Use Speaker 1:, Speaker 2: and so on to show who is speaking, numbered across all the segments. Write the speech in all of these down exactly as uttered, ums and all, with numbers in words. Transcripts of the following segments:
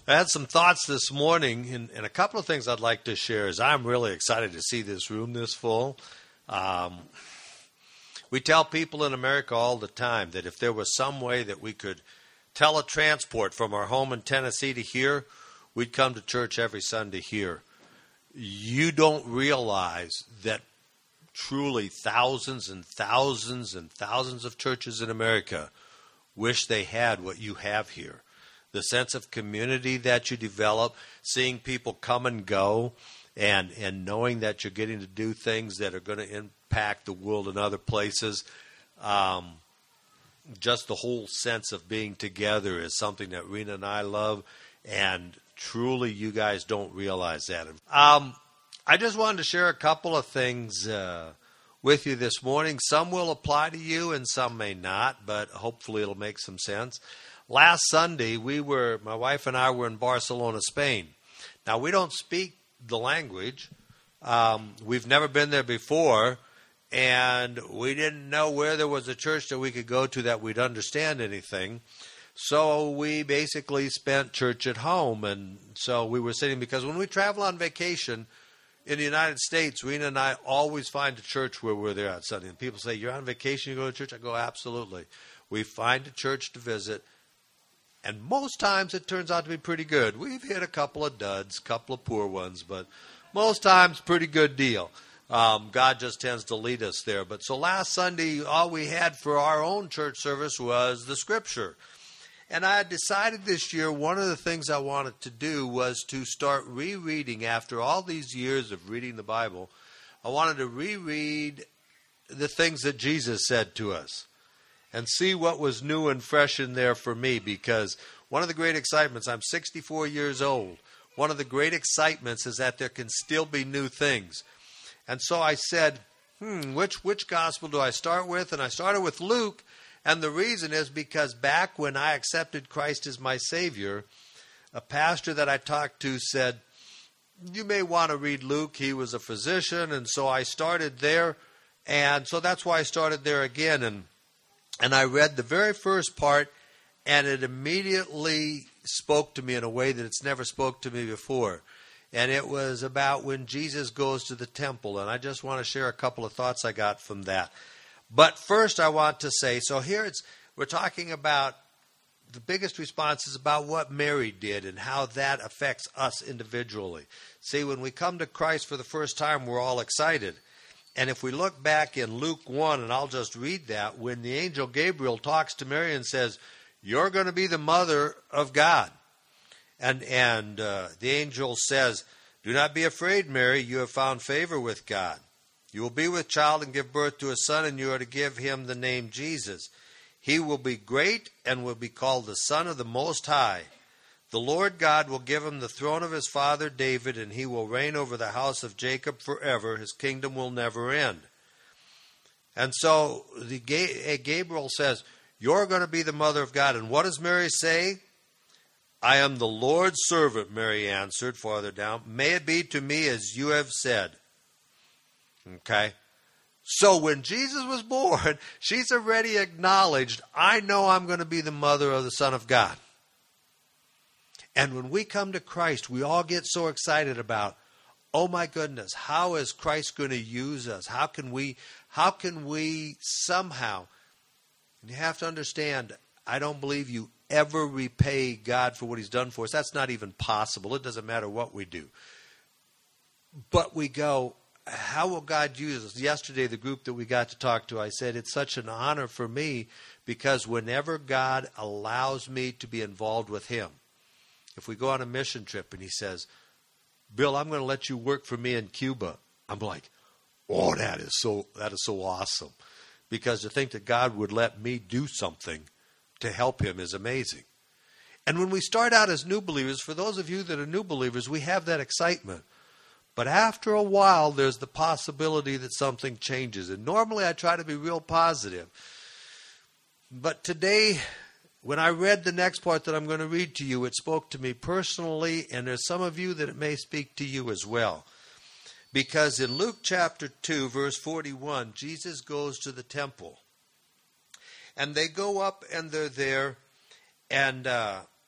Speaker 1: I had some thoughts this morning, and, and a couple of things I'd like to share is I'm really excited to see this room this full. Um, we tell people in America all the time that if there was some way that we could teletransport from our home in Tennessee to here, we'd come to church every Sunday here. You don't realize that truly thousands and thousands and thousands of churches in America wish they had what you have here. The sense of community that you develop, seeing people come and go, and, and knowing that you're getting to do things that are going to impact the world in other places. Um, just the whole sense of being together is something that Rena and I love, and truly you guys don't realize that. Um, I just wanted to share a couple of things uh, with you this morning. Some will apply to you and some may not, but hopefully it'll make some sense. Last Sunday, we were, my wife and I were in Barcelona, Spain. Now, we don't speak the language. Um, we've never been there before, and we didn't know where there was a church that we could go to that we'd understand anything. So we basically spent church at home, and so we were sitting, because when we travel on vacation in the United States, Rena and I always find a church where we're there on Sunday. And people say, you're on vacation, you go to church? I go, absolutely. We find a church to visit. And most times it turns out to be pretty good. We've hit a couple of duds, a couple of poor ones, but most times pretty good deal. Um, God just tends to lead us there. But so last Sunday, all we had for our own church service was the Scripture. And I had decided this year one of the things I wanted to do was to start rereading, after all these years of reading the Bible, I wanted to reread the things that Jesus said to us, and see what was new and fresh in there for me, because one of the great excitements, I'm sixty-four years old, one of the great excitements is that there can still be new things. And so I said, hmm, which which gospel do I start with? And I started with Luke, and the reason is because back when I accepted Christ as my Savior, a pastor that I talked to said, you may want to read Luke. He was a physician, and so I started there, and so that's why I started there again, and And I read the very first part, and it immediately spoke to me in a way that it's never spoke to me before. And it was about when Jesus goes to the temple. And I just want to share a couple of thoughts I got from that. But first I want to say, so here it's we're talking about the biggest response is about what Mary did and how that affects us individually. See, when we come to Christ for the first time, we're all excited. And if we look back in Luke one, and I'll just read that, when the angel Gabriel talks to Mary and says, you're going to be the mother of God. And and uh, the angel says, do not be afraid, Mary, you have found favor with God. You will be with child and give birth to a son, and you are to give him the name Jesus. He will be great and will be called the Son of the Most High. The Lord God will give him the throne of his father David, and he will reign over the house of Jacob forever. His kingdom will never end. And so the Gabriel says, you're going to be the mother of God. And what does Mary say? I am the Lord's servant, Mary answered farther down. May it be to me as you have said. Okay. So when Jesus was born, she's already acknowledged, I know I'm going to be the mother of the Son of God. And when we come to Christ, we all get so excited about, oh my goodness, how is Christ going to use us? How can we, how can we somehow, and you have to understand, I don't believe you ever repay God for what he's done for us. That's not even possible. It doesn't matter what we do. But we go, how will God use us? Yesterday, the group that we got to talk to, I said, it's such an honor for me because whenever God allows me to be involved with him, if we go on a mission trip and he says, Bill, I'm going to let you work for me in Cuba, I'm like, oh, that is so that is so awesome. Because to think that God would let me do something to help him is amazing. And when we start out as new believers, for those of you that are new believers, we have that excitement. But after a while, there's the possibility that something changes. And normally I try to be real positive. But today, when I read the next part that I'm going to read to you, it spoke to me personally, and there's some of you that it may speak to you as well. Because in Luke chapter two, verse forty-one, Jesus goes to the temple. And they go up and they're there, and uh,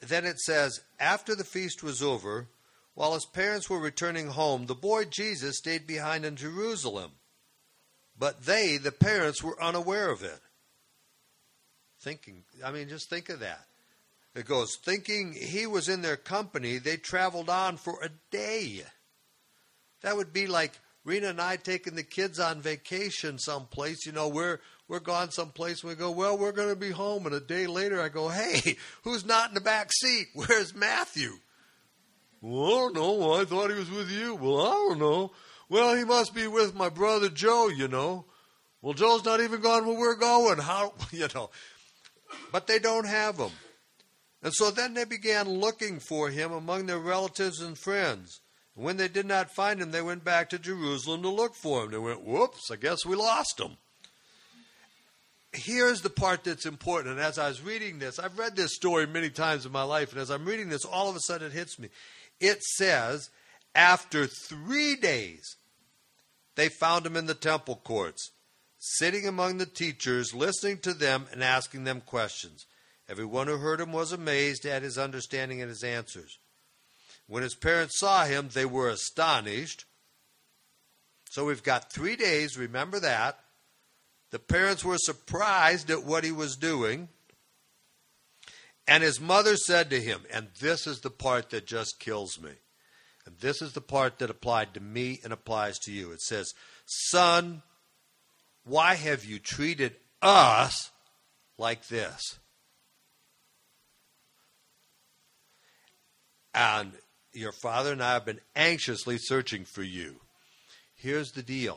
Speaker 1: then it says, after the feast was over, while his parents were returning home, the boy Jesus stayed behind in Jerusalem. But they, the parents, were unaware of it. Thinking, I mean, just think of that. It goes, thinking he was in their company, they traveled on for a day. That would be like Rena and I taking the kids on vacation someplace. You know, we're we're gone someplace. And we go, well, we're going to be home. And a day later, I go, hey, who's not in the back seat? Where's Matthew? Well, I don't know. I thought he was with you. Well, I don't know. Well, he must be with my brother Joe, you know. Well, Joe's not even gone where we're going. How, you know. But they don't have him. And so then they began looking for him among their relatives and friends. And when they did not find him, they went back to Jerusalem to look for him. They went, whoops, I guess we lost him. Here's the part that's important. And as I was reading this, I've read this story many times in my life. And as I'm reading this, all of a sudden it hits me. It says, after three days, they found him in the temple courts, sitting among the teachers, listening to them and asking them questions. Everyone who heard him was amazed at his understanding and his answers. When his parents saw him, they were astonished. So we've got three days, remember that. The parents were surprised at what he was doing. And his mother said to him, and this is the part that just kills me. And this is the part that applied to me and applies to you. It says, son, why have you treated us like this? And your father and I have been anxiously searching for you. Here's the deal.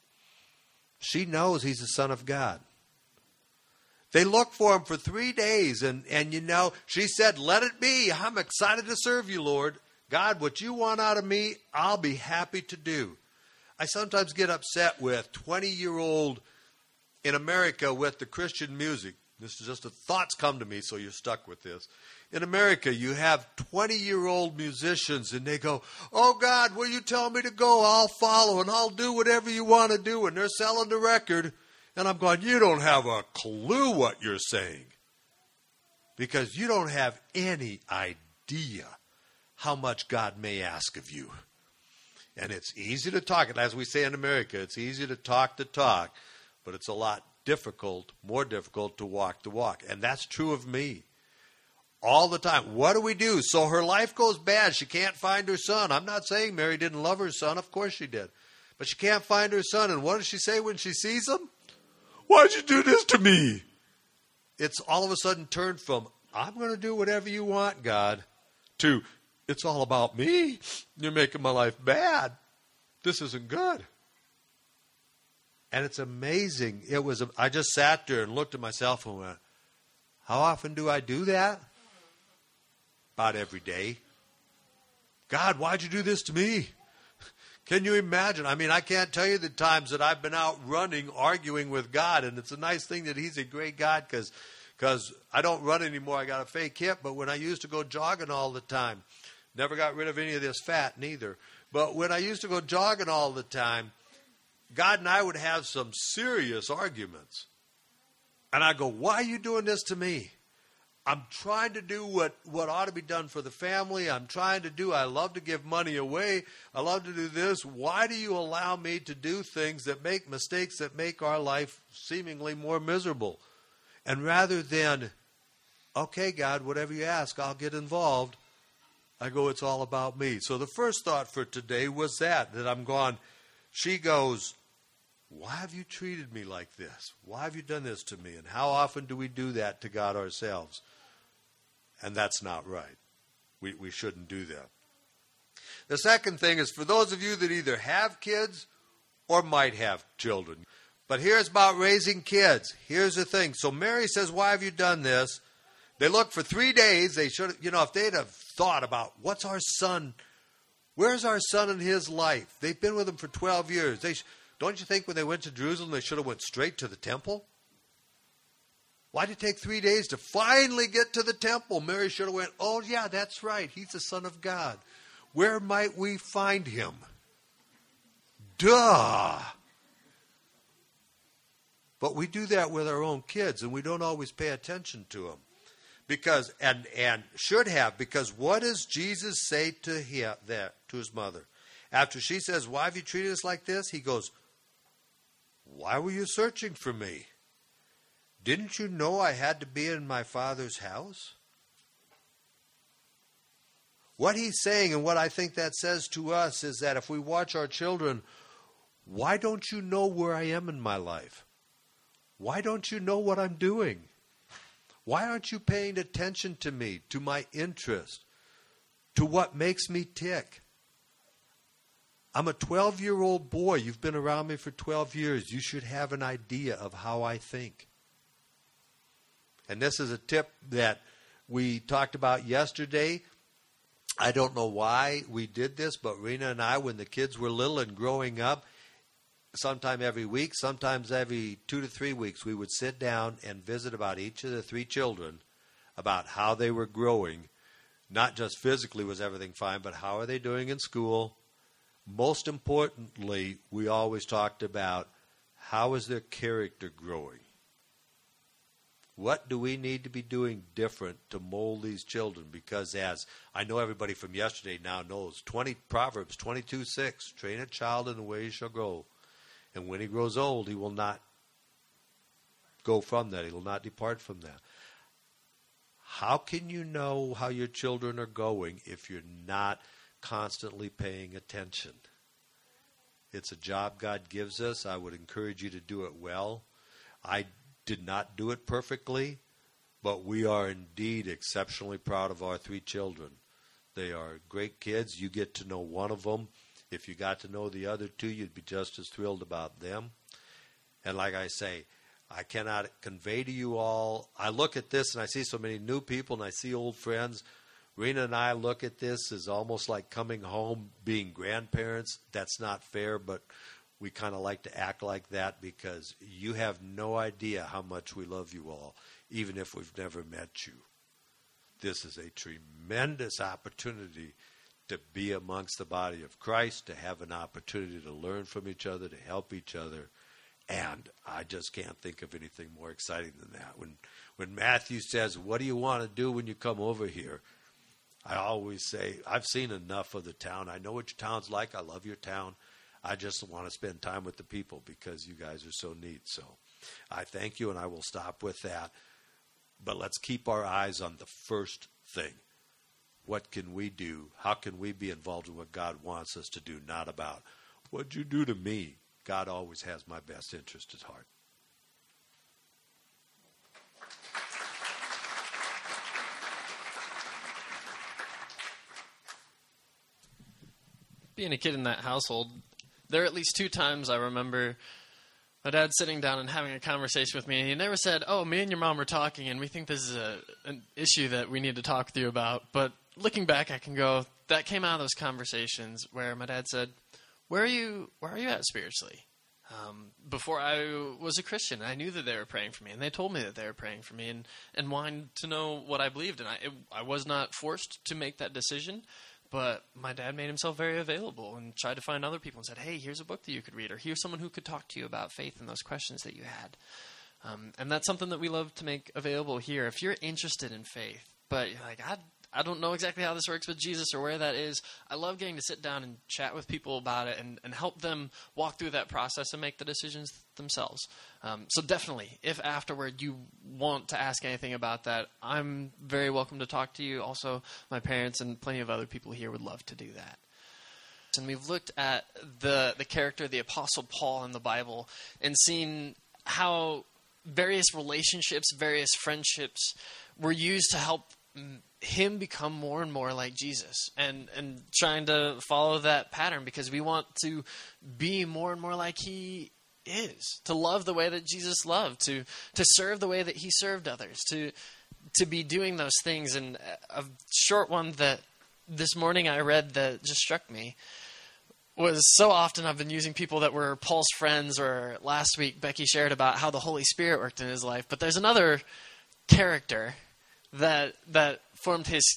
Speaker 1: She knows he's the Son of God. They looked for him for three days, and, and you know, she said, let it be. I'm excited to serve you, Lord. God, what you want out of me, I'll be happy to do. I sometimes get upset with twenty-year-old in America with the Christian music. This is just a thoughts come to me, so you're stuck with this. In America, you have twenty-year-old musicians, and they go, oh, God, where you tell me to go, I'll follow, and I'll do whatever you want to do. And they're selling the record. And I'm going, you don't have a clue what you're saying. Because you don't have any idea how much God may ask of you. And it's easy to talk. And as we say in America, it's easy to talk the talk. But it's a lot difficult, more difficult to walk the walk. And that's true of me. All the time. What do we do? So her life goes bad. She can't find her son. I'm not saying Mary didn't love her son. Of course she did. But she can't find her son. And what does she say when she sees him? Why'd you do this to me? It's all of a sudden turned from, I'm going to do whatever you want, God, to, it's all about me. You're making my life bad. This isn't good. And it's amazing. It was. I just sat there and looked at myself and went, how often do I do that? About every day. God, why'd you do this to me? Can you imagine? I mean, I can't tell you the times that I've been out running, arguing with God. And it's a nice thing that he's a great God because because I don't run anymore. I got a fake hip. But when I used to go jogging all the time, never got rid of any of this fat neither. But when I used to go jogging all the time, God and I would have some serious arguments. And I go, why are you doing this to me? I'm trying to do what, what ought to be done for the family. I'm trying to do, I love to give money away. I love to do this. Why do you allow me to do things that make mistakes that make our life seemingly more miserable? And rather than, okay, God, whatever you ask, I'll get involved, I go, it's all about me. So the first thought for today was that, that I'm going, she goes, why have you treated me like this? Why have you done this to me? And how often do we do that to God ourselves? And that's not right. We we shouldn't do that. The second thing is for those of you that either have kids or might have children. But here's about raising kids. Here's the thing. So Mary says, why have you done this? They looked for three days. They should, you know, if they'd have thought about what's our son, where's our son in his life? They've been with him for twelve years. They Don't you think when they went to Jerusalem, they should have went straight to the temple? Why did it take three days to finally get to the temple? Mary should have went, oh, yeah, that's right. He's the Son of God. Where might we find him? Duh. But we do that with our own kids, and we don't always pay attention to them. Because and and should have, because what does Jesus say to him there, to his mother? After she says, "Why have you treated us like this?" He goes, "Why were you searching for me? Didn't you know I had to be in my Father's house?" What he's saying, and what I think that says to us, is that if we watch our children, why don't you know where I am in my life? Why don't you know what I'm doing? Why aren't you paying attention to me, to my interest, to what makes me tick? I'm a twelve-year-old boy. You've been around me for twelve years. You should have an idea of how I think. And this is a tip that we talked about yesterday. I don't know why we did this, but Rena and I, when the kids were little and growing up, sometime every week, sometimes every two to three weeks, we would sit down and visit about each of the three children about how they were growing. Not just physically was everything fine, but how are they doing in school? Most importantly, we always talked about how is their character growing? What do we need to be doing different to mold these children? Because as I know everybody from yesterday now knows, twenty Proverbs twenty-two six, train a child in the way he shall grow. And when he grows old, he will not go from that. He will not depart from that. How can you know how your children are going if you're not constantly paying attention? It's a job God gives us. I would encourage you to do it well. I did not do it perfectly, but we are indeed exceptionally proud of our three children. They are great kids. You get to know one of them. If you got to know the other two, you'd be just as thrilled about them. And like I say, I cannot convey to you all. I look at this and I see so many new people and I see old friends. Rena and I look at this as almost like coming home, being grandparents. That's not fair, but we kind of like to act like that because you have no idea how much we love you all, even if we've never met you. This is a tremendous opportunity to be amongst the body of Christ, to have an opportunity to learn from each other, to help each other. And I just can't think of anything more exciting than that. When when Matthew says, "What do you want to do when you come over here?" I always say, I've seen enough of the town. I know what your town's like. I love your town. I just want to spend time with the people because you guys are so neat. So I thank you, and I will stop with that. But let's keep our eyes on the first thing. What can we do? How can we be involved in what God wants us to do? Not about, what'd you do to me? God always has my best interest at heart.
Speaker 2: Being a kid in that household, there are at least two times I remember my dad sitting down and having a conversation with me, and he never said, "Oh, me and your mom were talking, and we think this is a, an issue that we need to talk with you about." But looking back, I can go, that came out of those conversations where my dad said, where are you Where are you at spiritually? Um, before I was a Christian, I knew that they were praying for me, and they told me that they were praying for me and, and wanted to know what I believed. And I, it, I was not forced to make that decision, but my dad made himself very available and tried to find other people and said, "Hey, here's a book that you could read, or here's someone who could talk to you about faith and those questions that you had." Um, and that's something that we love to make available here. If you're interested in faith, but you're like, I, I don't know exactly how this works with Jesus or where that is, I love getting to sit down and chat with people about it and, and help them walk through that process and make the decisions themselves. Um, so definitely, if afterward you want to ask anything about that, I'm very welcome to talk to you. Also, my parents and plenty of other people here would love to do that. And we've looked at the, the character of the Apostle Paul in the Bible and seen how various relationships, various friendships were used to help him become more and more like Jesus, and, and trying to follow that pattern because we want to be more and more like he is, to love the way that Jesus loved, to to serve the way that he served others, to to be doing those things. And a short one that this morning I read that just struck me was, so often I've been using people that were Paul's friends, or last week Becky shared about how the Holy Spirit worked in his life, but there's another character that that formed his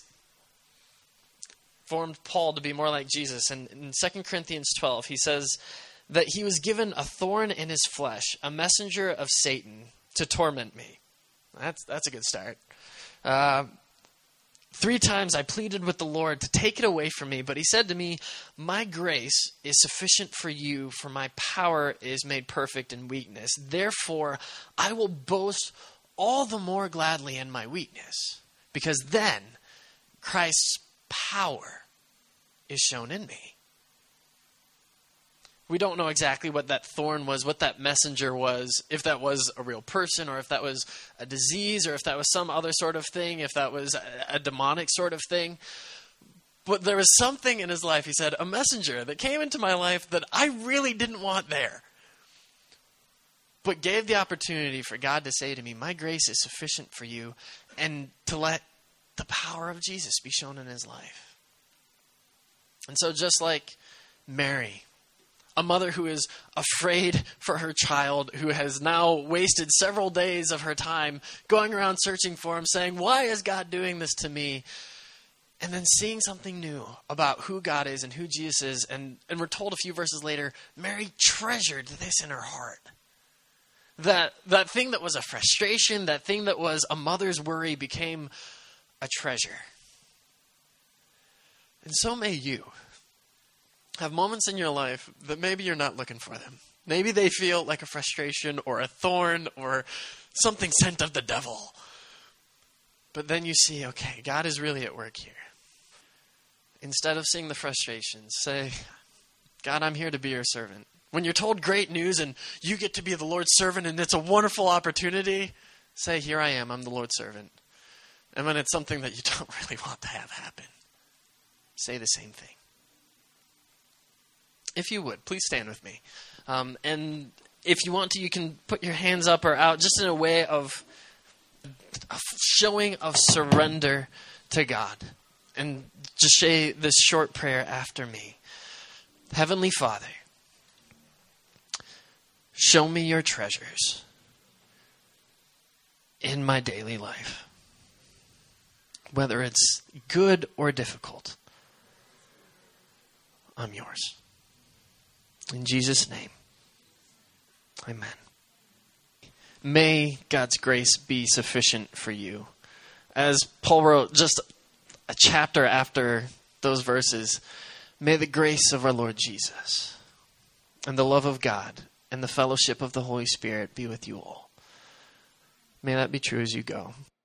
Speaker 2: formed Paul to be more like Jesus. And in Second Corinthians twelve, he says that he was given a thorn in his flesh, a messenger of Satan to torment me. That's that's a good start. Uh, Three times I pleaded with the Lord to take it away from me, but he said to me, my grace is sufficient for you, for my power is made perfect in weakness. Therefore, I will boast all the more gladly in my weakness, because then Christ's power is shown in me. We don't know exactly what that thorn was, what that messenger was, if that was a real person or if that was a disease or if that was some other sort of thing, if that was a, a demonic sort of thing. But there was something in his life, he said, a messenger that came into my life that I really didn't want there, but gave the opportunity for God to say to me, my grace is sufficient for you, and to let the power of Jesus be shown in his life. And so just like Mary, a mother who is afraid for her child, who has now wasted several days of her time going around searching for him, saying, why is God doing this to me? And then seeing something new about who God is and who Jesus is. And, and we're told a few verses later, Mary treasured this in her heart. That, that thing that was a frustration, that thing that was a mother's worry became a treasure. And so may you have moments in your life that maybe you're not looking for them. Maybe they feel like a frustration or a thorn or something sent of the devil. But then you see, okay, God is really at work here. Instead of seeing the frustrations, say, God, I'm here to be your servant. When you're told great news and you get to be the Lord's servant and it's a wonderful opportunity, say, here I am, I'm the Lord's servant. And when it's something that you don't really want to have happen, say the same thing. If you would, please stand with me. Um, and if you want to, you can put your hands up or out just in a way of a showing of surrender to God. And just say this short prayer after me. Heavenly Father, show me your treasures in my daily life. Whether it's good or difficult, I'm yours. In Jesus' name, amen. May God's grace be sufficient for you. As Paul wrote just a chapter after those verses, may the grace of our Lord Jesus and the love of God and the fellowship of the Holy Spirit be with you all. May that be true as you go.